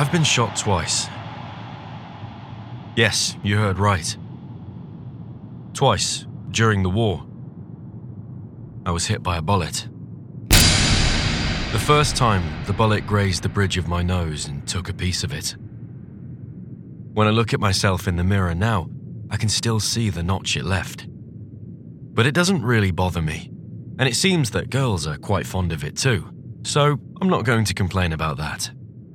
I've been shot twice. Yes, you heard right. Twice, during the war. I was hit by a bullet. The first time, the bullet grazed the bridge of my nose and took a piece of it. When I look at myself in the mirror now, I can still see the notch it left. But it doesn't really bother me, and it seems that girls are quite fond of it too, so I'm not going to complain about that.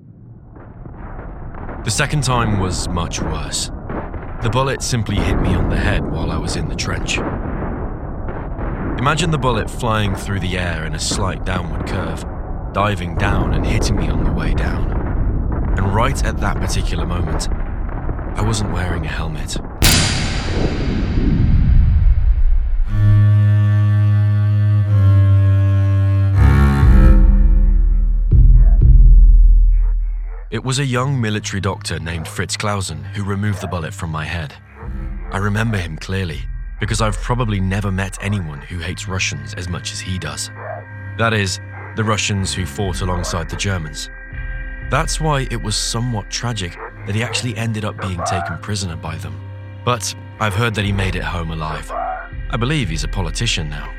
The second time was much worse. The bullet simply hit me on the head while I was in the trench. Imagine the bullet flying through the air in a slight downward curve, diving down and hitting me on the way down. And right at that particular moment, I wasn't wearing a helmet. It was a young military doctor named Fritz Clausen who removed the bullet from my head. I remember him clearly, because I've probably never met anyone who hates Russians as much as he does. That is, the Russians who fought alongside the Germans. That's why it was somewhat tragic that he actually ended up being taken prisoner by them. But I've heard that he made it home alive. I believe he's a politician now.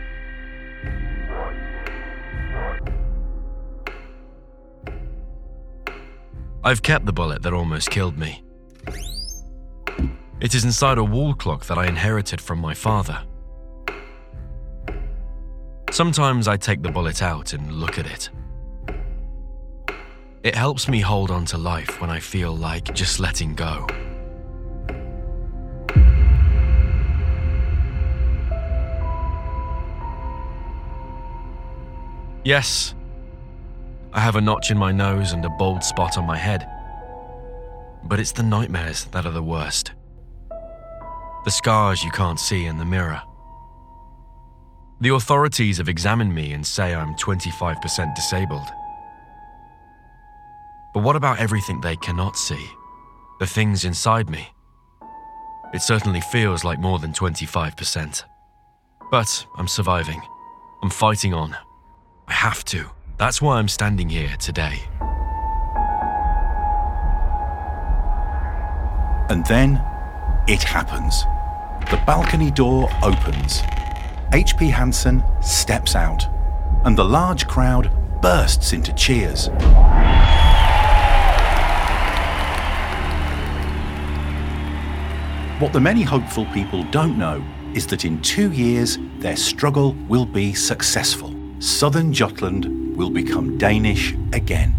I've kept the bullet that almost killed me. It is inside a wall clock that I inherited from my father. Sometimes I take the bullet out and look at it. It helps me hold on to life when I feel like just letting go. Yes, I have a notch in my nose and a bald spot on my head. But it's the nightmares that are the worst. The scars you can't see in the mirror. The authorities have examined me and say I'm 25% disabled. But what about everything they cannot see? The things inside me? It certainly feels like more than 25%. But I'm surviving. I'm fighting on. I have to. That's why I'm standing here today. And then, it happens. The balcony door opens. H.P. Hansen steps out, and the large crowd bursts into cheers. What the many hopeful people don't know is that in 2 years, their struggle will be successful. Southern Jutland will become Danish again.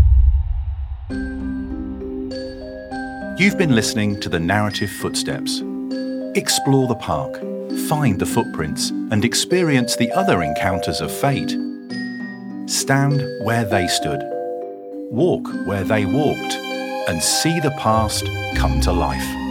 You've been listening to The Narrative Footsteps. Explore the park, find the footprints, and experience the other encounters of fate. Stand where they stood, walk where they walked, and see the past come to life.